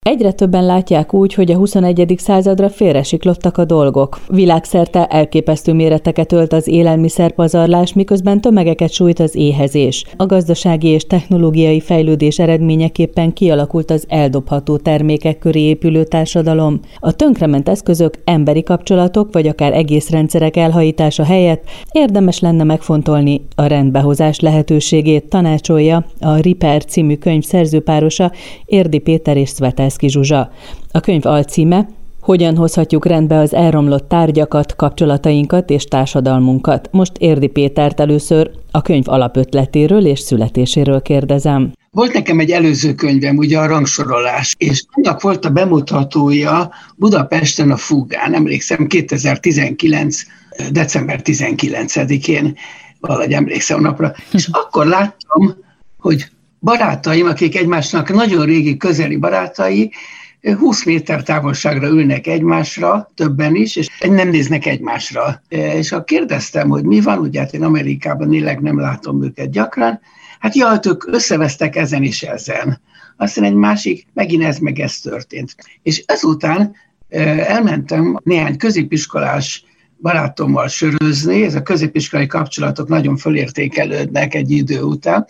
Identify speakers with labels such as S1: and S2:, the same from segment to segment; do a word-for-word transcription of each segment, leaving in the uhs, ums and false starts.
S1: Egyre többen látják úgy, hogy a huszonegyedik századra félresiklottak a dolgok. Világszerte elképesztő méreteket ölt az élelmiszerpazarlás, miközben tömegeket sújt az éhezés. A gazdasági és technológiai fejlődés eredményeképpen kialakult az eldobható termékek köré épülő társadalom. A tönkrement eszközök, emberi kapcsolatok vagy akár egész rendszerek elhajítása helyett érdemes lenne megfontolni a rendbehozás lehetőségét, tanácsolja a Riper című könyv szerzőpárosa, Érdi Péter és Szvetelszky Zsuzsa. A könyv alcíme: Hogyan hozhatjuk rendbe az elromlott tárgyakat, kapcsolatainkat és társadalmunkat. Most Érdi Pétert először a könyv alapötletéről és születéséről kérdezem.
S2: Volt nekem egy előző könyvem, ugye a rangsorolás, és annak volt a bemutatója Budapesten a Fugán, emlékszem kétezer-tizenkilenc. december tizenkilencedikén, valahogy emlékszem napra, és akkor láttam, hogy barátaim, akik egymásnak nagyon régi, közeli barátai, húsz méter távolságra ülnek egymásra, többen is, és nem néznek egymásra. És akkor kérdeztem, hogy mi van, ugye hát én Amerikában élek, nem látom őket gyakran, hát jaj, ők összevesztek ezen és ezen. Aztán egy másik, megint ez meg ez történt. És ezután elmentem néhány középiskolás barátommal sörözni, ez a középiskolai kapcsolatok nagyon fölértékelődnek egy idő után,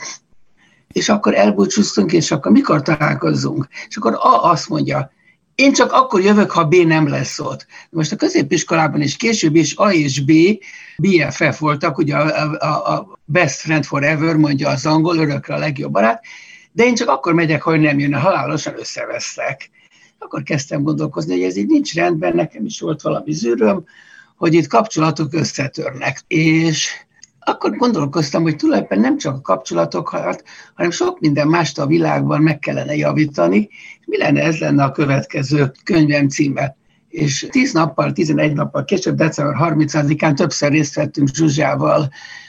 S2: és akkor elbúcsúztunk, és akkor mikor találkozzunk? És akkor A azt mondja, én csak akkor jövök, ha B nem lesz ott. Most a középiskolában is később is A és B, B F F voltak, ugye a, a, a best friend forever, mondja az angol, örökre a legjobb barát, de én csak akkor megyek, hogy nem jön, halálosan összevesztek. Akkor kezdtem gondolkozni, hogy ez így nincs rendben, nekem is volt valami zűröm, hogy itt kapcsolatok összetörnek. És akkor gondolkoztam, hogy tulajdonképpen nem csak a kapcsolatokat, hanem sok minden mást a világban meg kellene javítani. Mi lenne, ez lenne a következő könyvem címe. És tíz nappal, tizenegy nappal később, december harmincadikán többször részt vettünk Zsuzsával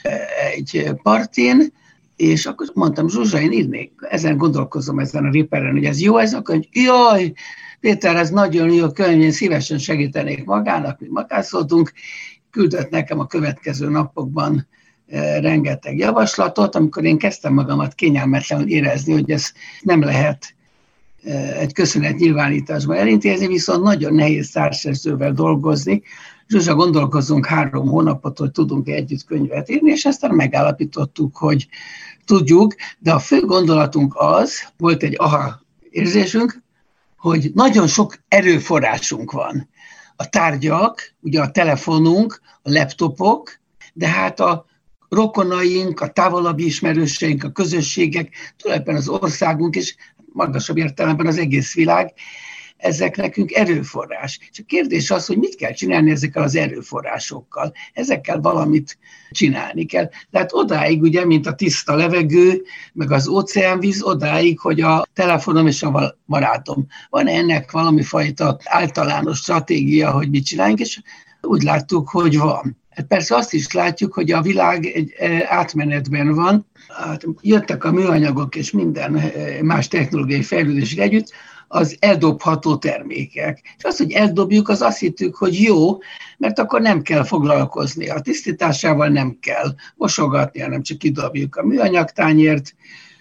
S2: egy partin, és akkor mondtam, Zsuzsa, én írnék, ezen gondolkozom, ezen a Riperen, hogy ez jó ez a könyv. Jaj, Péter, ez nagyon jó könyv, én szívesen segítenék magának, mi magászoltunk. Küldött nekem a következő napokban rengeteg javaslatot, amikor én kezdtem magamat kényelmetlenül érezni, hogy ez nem lehet egy köszönetnyilvánításban elintézni, viszont nagyon nehéz társszerzővel dolgozni. Zsuzsa, gondolkozzunk három hónapot, hogy tudunk együtt könyvet írni, és aztán megállapítottuk, hogy tudjuk, de a fő gondolatunk az, volt egy aha érzésünk, hogy nagyon sok erőforrásunk van. A tárgyak, ugye a telefonunk, a laptopok, de hát a rokonaink, a távolabbi ismerőseink, a közösségek, tulajdonképpen az országunk és magasabb értelemben az egész világ, ezek nekünk erőforrás. És a kérdés az, hogy mit kell csinálni ezekkel az erőforrásokkal. Ezekkel valamit csinálni kell. Tehát odáig, ugye, mint a tiszta levegő, meg az óceánvíz, odáig, hogy a telefonom és a barátom. Van ennek valami fajta általános stratégia, hogy mit csináljunk, és úgy láttuk, hogy van. Hát persze azt is látjuk, hogy a világ egy átmenetben van. Hát jöttek a műanyagok és minden más technológiai fejlődések együtt, az eldobható termékek. És az, hogy eldobjuk, az azt hittük, hogy jó, mert akkor nem kell foglalkozni. A tisztításával nem kell mosogatni, hanem csak kidobjuk a műanyagtányért,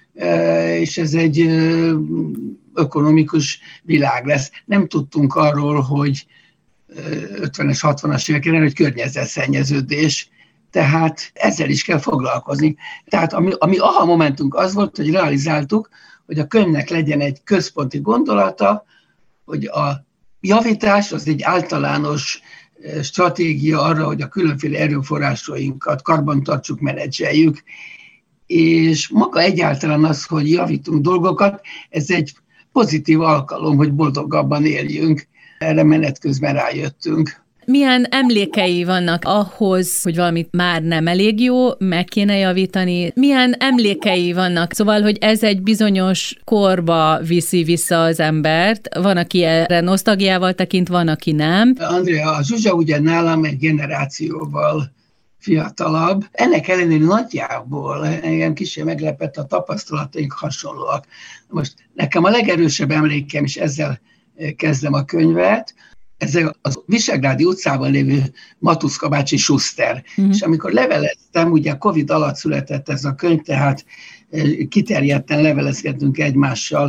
S2: és ez egy ökonomikus világ lesz. Nem tudtunk arról, hogy ötvenes, hatvanas éveken, hogy környezetszennyeződés, tehát ezzel is kell foglalkozni. Tehát ami, ami aha momentunk az volt, hogy realizáltuk, hogy a könyvnek legyen egy központi gondolata, hogy a javítás az egy általános stratégia arra, hogy a különféle erőforrásainkat karbantartsuk, menedzseljük, és maga egyáltalán az, hogy javítunk dolgokat, ez egy pozitív alkalom, hogy boldogabban éljünk. Erre menet közben rájöttünk.
S1: Milyen emlékei vannak ahhoz, hogy valamit már nem elég jó, meg kéne javítani? Milyen emlékei vannak? Szóval, hogy ez egy bizonyos korba viszi vissza az embert. Van, aki erre nosztalgiával tekint, van, aki nem.
S2: Andrea, a Zsuzsa ugye nálam egy generációval fiatalabb. Ennek ellenére nagyjából engem kicsit meglepett, a tapasztalataink hasonlóak. Most nekem a legerősebb emlékem, és ezzel kezdem a könyvet, ez az Visegrádi utcában lévő Matuszka bácsi Schuster. Uh-huh. És amikor leveleztem, ugye Covid alatt született ez a könyv, tehát kiterjedten levelezkedtünk egymással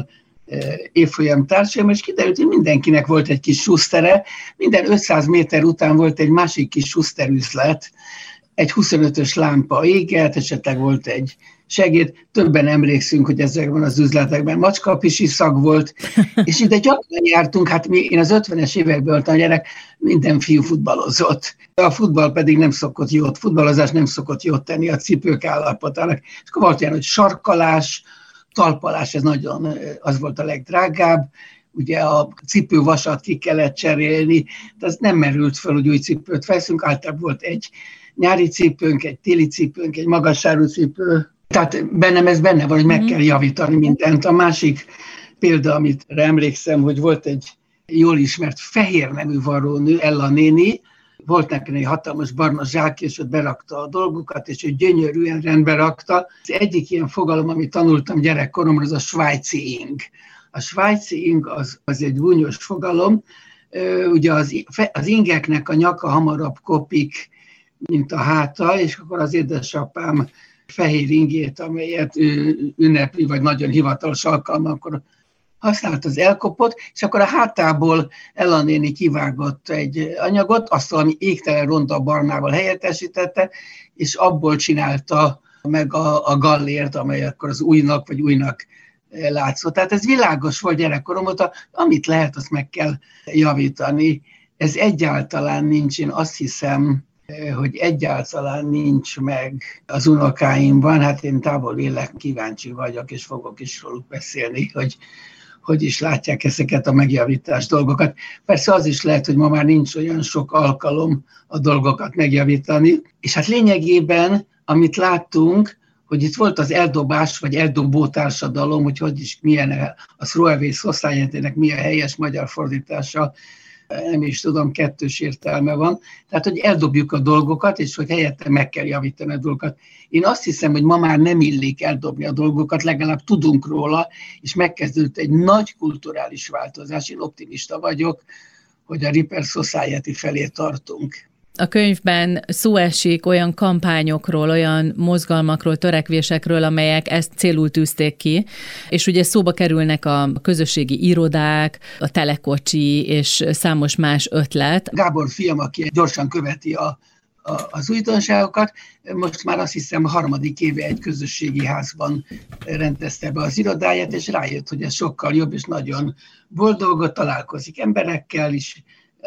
S2: évfolyam társaim, és kiderült, hogy mindenkinek volt egy kis susztere, minden ötszáz méter után volt egy másik kis suszterüzlet, egy huszonötös lámpa égett, esetleg volt egy segéd, többen emlékszünk, hogy ezekben az üzletekben macskapisi szag volt, és ide gyakran jártunk, hát mi, én az ötvenes években voltam a gyerek, minden fiú futballozott. A futball pedig nem szokott jót, futballozás nem szokott jót tenni a cipők állapotának. És akkor volt olyan, hogy sarkalás, talpalás, ez nagyon, az volt a legdrágább, ugye a cipővasat ki kellett cserélni, de az nem merült fel, hogy új cipőt veszünk, általában volt egy nyári cipőnk, egy téli cipőnk, egy magassárú cipő. Tehát bennem ez benne van, hogy meg kell javítani mindent. A másik példa, amit emlékszem, hogy volt egy jól ismert fehér nemű varrónő, Ella néni, volt nekem egy hatalmas barna zsák, és ott berakta a dolgokat, és ő gyönyörűen rendbe rakta. Az egyik ilyen fogalom, amit tanultam gyerekkoromra, az a svájci ing. A svájci ing az, az egy gúnyos fogalom. Ugye az, az ingeknek a nyaka hamarabb kopik, mint a háta, és akkor az édesapám fehér ingét, amelyet ő ünnepli, vagy nagyon hivatalos alkalmakkor használt, az elkopott, és akkor a hátából Ella néni kivágott egy anyagot, azt valami égtelen ronda barnával helyettesítette, és abból csinálta meg a, a gallért, amely akkor az újnak, vagy újnak látszott. Tehát ez világos volt gyerekkorom óta, amit lehet, azt meg kell javítani. Ez egyáltalán nincs, én azt hiszem, hogy egyáltalán nincs meg az unokáimban, hát én távol élek, kíváncsi vagyok, és fogok is róluk beszélni, hogy hogy is látják ezeket a megjavítás dolgokat. Persze az is lehet, hogy ma már nincs olyan sok alkalom a dolgokat megjavítani, és hát lényegében, amit láttunk, hogy itt volt az eldobás, vagy eldobó társadalom, hogy hogy is milyen a Throwaway Society-nek milyen helyes magyar fordítása, nem is tudom, kettős értelme van. Tehát, hogy eldobjuk a dolgokat, és hogy helyette meg kell javítani a dolgokat. Én azt hiszem, hogy ma már nem illik eldobni a dolgokat, legalább tudunk róla, és megkezdődött egy nagy kulturális változás. Én optimista vagyok, hogy a Repair Society felé tartunk.
S1: A könyvben szó esik olyan kampányokról, olyan mozgalmakról, törekvésekről, amelyek ezt célul tűzték ki, és ugye szóba kerülnek a közösségi irodák, a telekocsi és számos más ötlet.
S2: Gábor fiam, aki gyorsan követi a, a, az újdonságokat, most már azt hiszem a harmadik éve egy közösségi házban rendezte be az irodáját, és rájött, hogy ez sokkal jobb, és nagyon boldog, találkozik emberekkel is,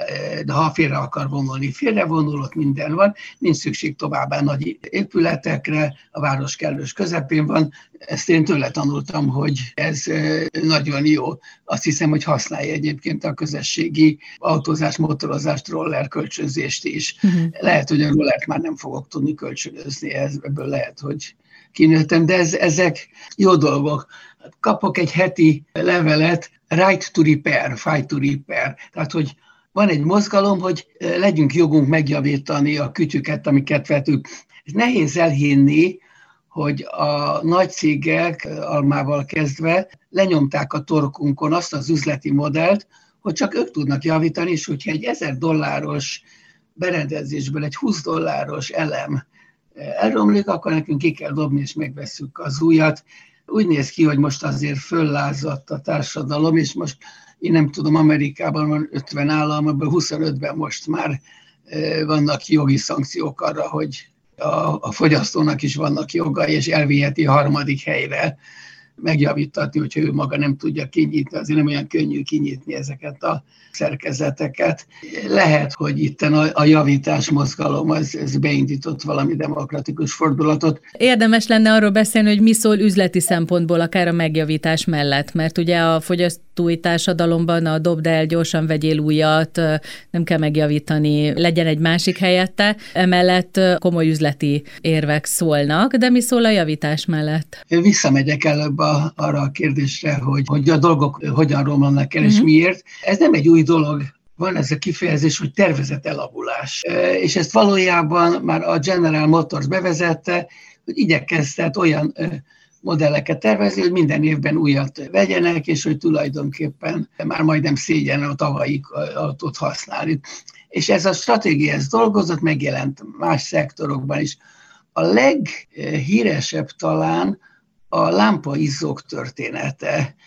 S2: de ha félre akar vonulni, félrevonul, ott minden van, nincs szükség továbbá nagy épületekre, a város kellős közepén van. Ezt én tőle tanultam, hogy ez nagyon jó. Azt hiszem, hogy használja egyébként a közösségi autózást, motorozást, roller kölcsönzést is. Uh-huh. Lehet, hogy a rollert már nem fogok tudni kölcsönözni, ebből lehet, hogy kinőttem, de ez, ezek jó dolgok. Kapok egy heti levelet, right to repair, fight to repair, tehát, hogy van egy mozgalom, hogy legyünk jogunk megjavítani a kütyüket, amiket vetünk. Ez nehéz elhinni, hogy a nagy cégek, Almával kezdve, lenyomták a torkunkon azt az üzleti modellt, hogy csak ők tudnak javítani, és hogyha egy ezer dolláros berendezésből egy húsz dolláros elem elromlik, akkor nekünk ki kell dobni, és megvesszük az újat. Úgy néz ki, hogy most azért föllázadt a társadalom, és most én nem tudom, Amerikában van ötven állam, abban huszonötben most már vannak jogi szankciók arra, hogy a, a fogyasztónak is vannak jogai, és elviheti a harmadik helyre megjavítatni, hogyha ő maga nem tudja kinyitni, azért nem olyan könnyű kinyitni ezeket a szerkezeteket. Lehet, hogy itten a, a javítás mozgalom, ez, ez beindított valami demokratikus fordulatot.
S1: Érdemes lenne arról beszélni, hogy mi szól üzleti szempontból akár a megjavítás mellett, mert ugye a fogyasztói társadalomban a dobd el, gyorsan vegyél újat, nem kell megjavítani, legyen egy másik helyette, emellett komoly üzleti érvek szólnak, de mi szól a javítás mellett?
S2: Visszamegyek előbb a, arra a kérdésre, hogy, hogy a dolgok hogyan romlanak el, és uh-huh. miért. Ez nem egy új dolog. Van ez a kifejezés, hogy tervezett elavulás. És ezt valójában már a General Motors bevezette, hogy igyekeztet olyan modelleket tervezni, hogy minden évben újat vegyenek, és hogy tulajdonképpen már majdnem szégyen a tavalyi autót használni. És ez a stratégia, ez dolgozott, megjelent más szektorokban is. A leghíresebb talán a lámpaizzók története.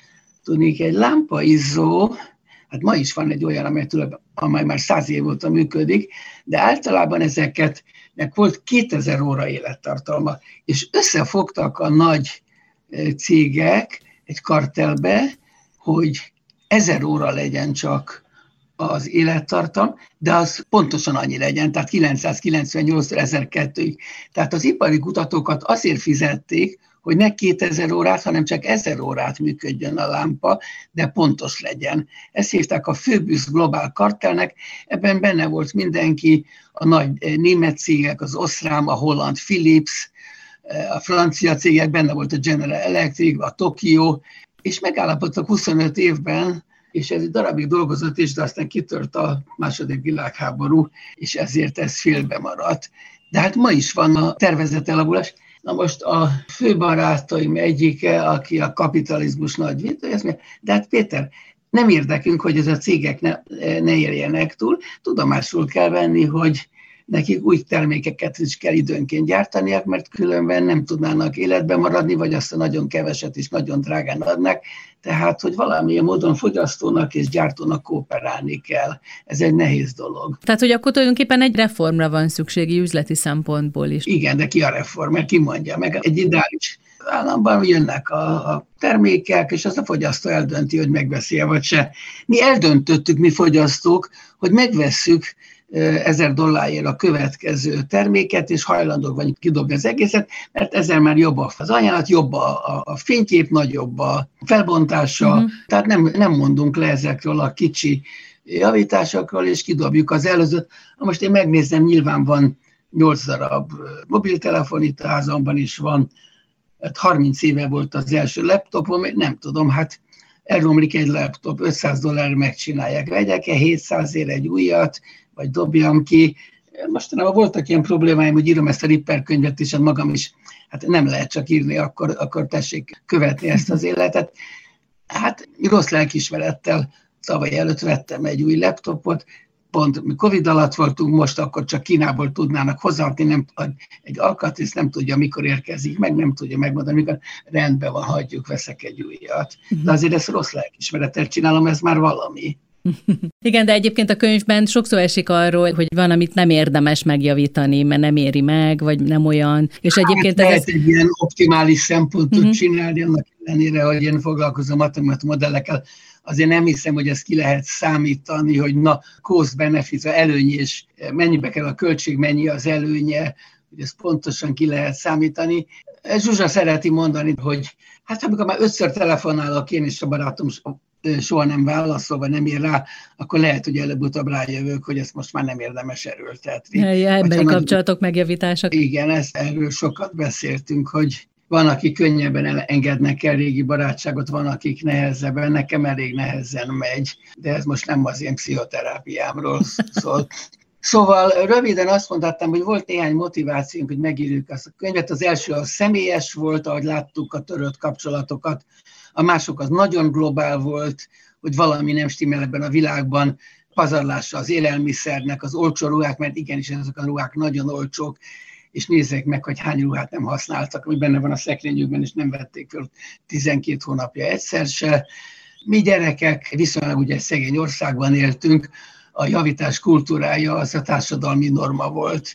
S2: Tudnék, egy lámpaizzó, hát ma is van egy olyan, amely, amely már száz év óta működik, de általában ezeket volt kétezer óra élettartalma, és összefogtak a nagy cégek egy kartelbe, hogy ezer óra legyen csak az élettartam, de az pontosan annyi legyen, tehát kilencszázkilencvennyolctól ezerkettőig. Tehát az ipari kutatókat azért fizették, hogy ne kétezer órát, hanem csak ezer órát működjön a lámpa, de pontos legyen. Ezt hívták a Phöbus Global Kartelnek, ebben benne volt mindenki, a nagy német cégek, az Osram, a holland Philips, a francia cégek, benne volt a General Electric, a Tokyo, és megállapodtak huszonöt évben, és ez egy darabig dolgozott is, de aztán kitört a második világháború, és ezért ez félbe maradt. De hát ma is van a tervezett elavulás. Na most a főbarátaim egyike, aki a kapitalizmus nagy védője, azt mondja, de hát Péter, nem érdekünk, hogy ez a cégek ne, ne érjenek túl, tudomásul kell venni, hogy nekik új termékeket is kell időnként gyártaniak, mert különben nem tudnának életben maradni, vagy azt a nagyon keveset is nagyon drágán adnak, tehát, hogy valamilyen módon fogyasztónak és gyártónak kooperálni kell. Ez egy nehéz dolog.
S1: Tehát, hogy akkor tulajdonképpen egy reformra van szükségi üzleti szempontból is.
S2: Igen, de ki a reform, mert ki mondja meg? Egy ideális államban jönnek a, a termékek, és azt a fogyasztó eldönti, hogy megveszi-e vagy se. Mi eldöntöttük, mi fogyasztók, hogy megvesszük ezer dollárért a következő terméket, és hajlandók vagyunk kidobni az egészet, mert ezzel már jobb az ajánlat, jobb a, a, a fénykép, nagyobb a felbontása, uh-huh. Tehát nem, nem mondunk le ezekről a kicsi javításokról, és kidobjuk az előzőt. Most én megnézem, nyilván van nyolc darab mobiltelefon, itt a házamban is van, hát harminc éve volt az első laptopom, nem tudom, hát elromlik egy laptop, ötszáz dollár megcsinálják, vegyek-e hétszázért egy újat, vagy dobjam ki. Mostanában voltak ilyen problémáim, hogy írom ezt a Ripper könyvet is, hát magam is, hát nem lehet csak írni, akkor, akkor tessék követni ezt az életet. Hát rossz lelkiismerettel tavaly előtt vettem egy új laptopot, pont mi Covid alatt voltunk, most akkor csak Kínából tudnának hozzáadni, nem, egy alkatrész nem tudja, mikor érkezik, meg nem tudja megmondani, mikor rendben van, hagyjuk, veszek egy újat. De azért ezt rossz lelkiismerettel csinálom, ez már valami.
S1: Igen, de egyébként a könyvben sokszor esik arról, hogy van, amit nem érdemes megjavítani, mert nem éri meg, vagy nem olyan. És egyébként
S2: hát lehet
S1: ez...
S2: egy ilyen optimális szempontot uh-huh. csinálni, annak ellenére, hogy én foglalkozom matematikai modellekkel, azért nem hiszem, hogy ezt ki lehet számítani, hogy na, cost-benefit, előny és mennyibe kell a költség, mennyi az előnye, hogy ezt pontosan ki lehet számítani. Zsuzsa szereti mondani, hogy hát amikor már ötször telefonálok én, és a barátom soha nem válaszol, vagy nem ír rá, akkor lehet, hogy előbb-utóbb rájövök, hogy ezt most már nem érdemes erőltetni.
S1: Ja, emberi kapcsolatok megjavítása.
S2: Igen, ezt, erről sokat beszéltünk, hogy van, aki könnyebben engednek el régi barátságot, van, akik nehezebben, nekem elég nehezen megy, de ez most nem az én pszichoterápiámról szól. Szóval röviden azt mondhattam, hogy volt néhány motivációnk, hogy megírjuk azt a könyvet. Az első az személyes volt, ahogy láttuk a törött kapcsolatokat, a mások az nagyon globál volt, hogy valami nem stimmel ebben a világban, pazarlása az élelmiszernek, az olcsó ruhák, mert igenis ezek a ruhák nagyon olcsók, és nézzék meg, hogy hány ruhát nem használtak, ami benne van a szekrényükben, és nem vették fel tizenkét hónapja egyszer se. Mi gyerekek viszonylag ugye szegény országban éltünk, a javítás kultúrája az a társadalmi norma volt,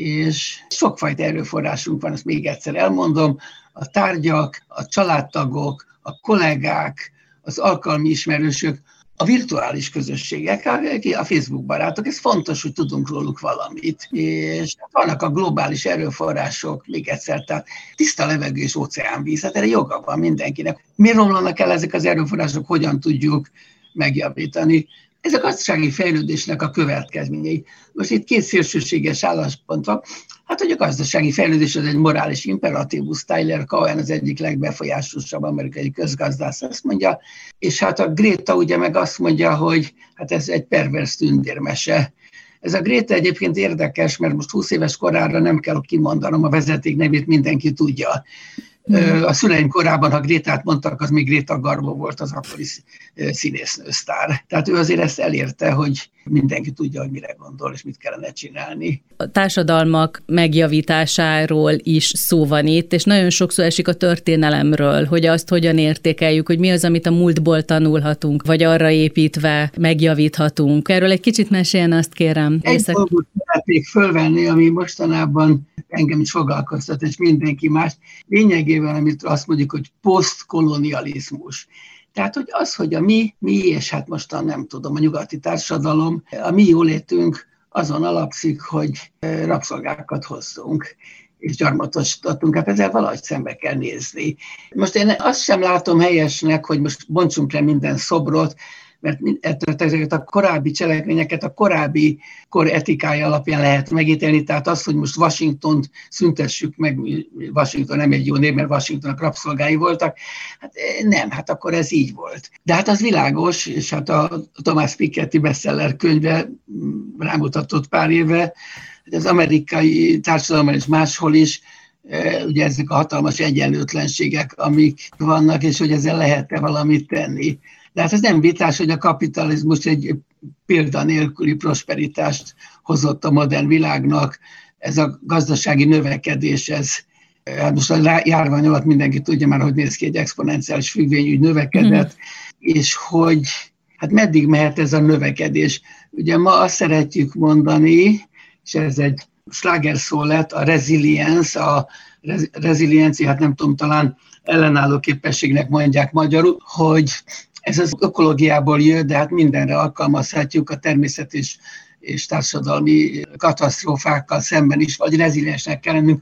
S2: és sokfajta erőforrásunk van, ezt még egyszer elmondom, a tárgyak, a családtagok, a kollégák, az alkalmi ismerősök, a virtuális közösségek, a Facebook barátok, ez fontos, hogy tudunk róluk valamit. És vannak a globális erőforrások, még egyszer, tehát tiszta levegő és óceánvíz, hát erre joga van mindenkinek. Miért romlanak el ezek az erőforrások, hogyan tudjuk megjavítani? Ez a gazdasági fejlődésnek a következményei. Most itt két szélsőséges álláspont van. Hát, hogy a gazdasági fejlődés az egy morális imperatívus, Tyler Cowen az egyik legbefolyásosabb amerikai közgazdász azt mondja, és hát a Greta ugye meg azt mondja, hogy hát ez egy pervers tündérmese. Ez a Greta egyébként érdekes, mert most húsz éves korára nem kell kimondanom a vezeték nevét, mindenki tudja. A szüleim korában, ha Grétát mondtak, az még Greta Garbo volt az akkori színésznősztár. Tehát ő azért ezt elérte, hogy mindenki tudja, hogy mire gondol, és mit kellene csinálni.
S1: A társadalmak megjavításáról is szó van itt, és nagyon sokszor esik a történelemről, hogy azt hogyan értékeljük, hogy mi az, amit a múltból tanulhatunk, vagy arra építve megjavíthatunk. Erről egy kicsit meséljen, azt kérem.
S2: Egy Észak... dolgot szeretnék fölvenni, ami mostanában engem is foglalkoztat, és mindenki más. Lényegében, amit azt mondjuk, hogy posztkolonializmus. Tehát, hogy az, hogy a mi, mi, és hát mostan nem tudom, a nyugati társadalom, a mi jólétünk azon alapszik, hogy rabszolgákat hozzunk, és gyarmatosítottunk. Hát ezzel valahogy szembe kell nézni. Most én azt sem látom helyesnek, hogy most bontsunk le minden szobrot, mert ezeket a korábbi cselekményeket a korábbi kor etikája alapján lehet megítélni, tehát az, hogy most Washingtont szüntessük meg, Washington nem egy jó név, mert Washingtonnak rabszolgái voltak, hát nem, hát akkor ez így volt. De hát az világos, és hát a Thomas Piketty bestseller könyve rámutatott pár éve, hogy az amerikai társadalomban és máshol is, ugye ezek a hatalmas egyenlőtlenségek, amik vannak, és hogy ezzel lehet-e valamit tenni. De hát ez nem vitás, hogy a kapitalizmus egy példa nélküli prosperitást hozott a modern világnak. Ez a gazdasági növekedés, ez, hát most a járvány alatt mindenki tudja már, hogy néz ki, egy exponenciális függvényű növekedett, mm. és hogy hát meddig mehet ez a növekedés. Ugye ma azt szeretjük mondani, és ez egy slágerszó lett, a resilience, a reziliencia, hát nem tudom, talán ellenálló képességnek mondják magyarul, hogy ez az ökológiából jön, de hát mindenre alkalmazhatjuk, a természet és, és társadalmi katasztrófákkal szemben is, vagy reziliensnek kell lennünk.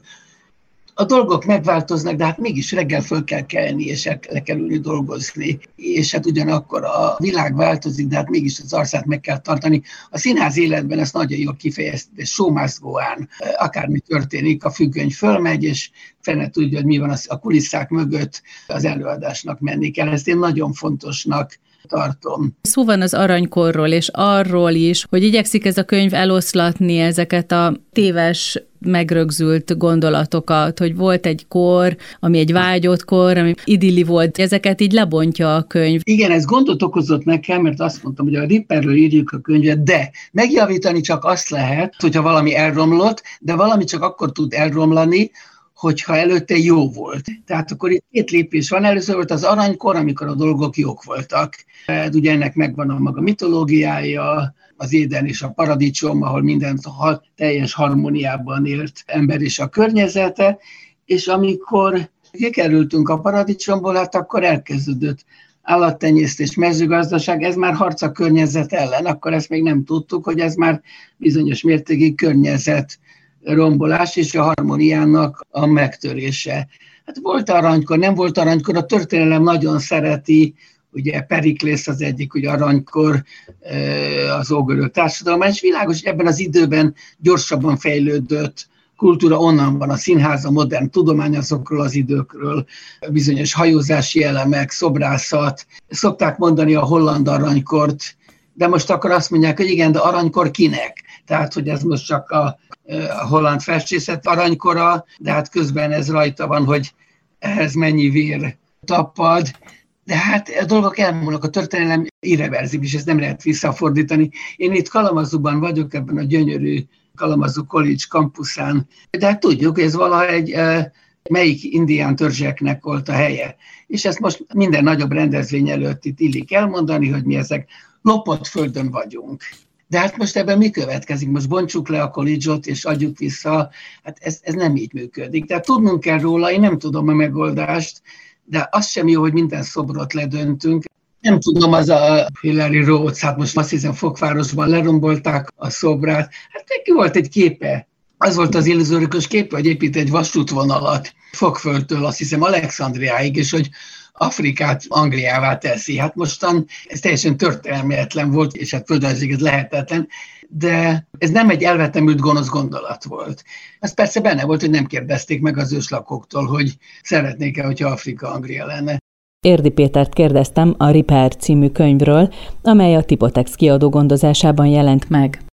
S2: A dolgok megváltoznak, de hát mégis reggel föl kell kelni, és le kell ülni dolgozni. És hát ugyanakkor a világ változik, de hát mégis az arcát meg kell tartani. A színház életben ezt nagyon jól kifejezte, show must go on. Akármi történik, a függöny fölmegy, és fene tudja, hogy mi van a kulisszák mögött, az előadásnak menni kell. Ezt én nagyon fontosnak tartom.
S1: Szó van az aranykorról, és arról is, hogy igyekszik ez a könyv eloszlatni ezeket a téves, megrögzült gondolatokat, hogy volt egy kor, ami egy vágyott kor, ami idilli volt. Ezeket így lebontja a könyv.
S2: Igen, ez gondot okozott nekem, mert azt mondtam, hogy a Ripperről írjuk a könyvet, de megjavítani csak azt lehet, hogyha valami elromlott, de valami csak akkor tud elromlani, hogyha előtte jó volt. Tehát akkor itt két lépés van. Először volt az aranykor, amikor a dolgok jók voltak. Ugye ennek megvan a maga mitológiája, az Éden és a paradicsom, ahol minden teljes harmóniában élt ember és a környezete, és amikor kikerültünk a paradicsomból, hát akkor elkezdődött állattenyésztés, mezőgazdaság, ez már harc a környezet ellen, akkor ezt még nem tudtuk, hogy ez már bizonyos mértékig környezet rombolás és a harmóniának a megtörése. Hát volt aranykor, nem volt aranykor, a történelem nagyon szereti, ugye Periklész az egyik, ugye aranykor az ógörög társadalomban, és világos, hogy ebben az időben gyorsabban fejlődött kultúra, onnan van a színház, a modern tudomány azokról az időkről, bizonyos hajózási elemek, szobrászat. Szokták mondani a holland aranykort, de most akkor azt mondják, hogy igen, de aranykor kinek? Tehát, hogy ez most csak a, a holland festészet aranykora, de hát közben ez rajta van, hogy ehhez mennyi vér tapad. De hát a dolgok elmúlnak, a történelem irreverzibilis, ezt nem lehet visszafordítani. Én itt Kalamazúban vagyok, ebben a gyönyörű Kalamazoo College kampuszán, de hát tudjuk, hogy ez valaha egy melyik indián törzseknek volt a helye. És ezt most minden nagyobb rendezvény előtt itt illik elmondani, hogy mi ezek lopott földön vagyunk. De hát most ebben mi következik? Most bontsuk le a college-ot és adjuk vissza. Hát ez, ez nem így működik. Tehát tudnunk kell róla, én nem tudom a megoldást, de az sem jó, hogy minden szobrot ledöntünk. Nem tudom, az a Hillary Rhodes, hát most azt hiszem Fokvárosban lerombolták a szobrát. Hát neki volt egy képe. Az volt az illuzórikus képe, hogy épít egy vasútvonalat Fokföldtől, azt hiszem Alexandriáig, és hogy Afrikát Angliává teszi. Hát mostan ez teljesen történelmetlen volt, és hát földrajzilag ez lehetetlen, de ez nem egy elvetemült gonosz gondolat volt. Az persze benne volt, hogy nem kérdezték meg az őslakóktól, hogy szeretnék-e, hogyha Afrika Anglia lenne.
S1: Érdi Pétert kérdeztem a Ripper című könyvről, amely a Tipotex kiadó gondozásában jelent meg.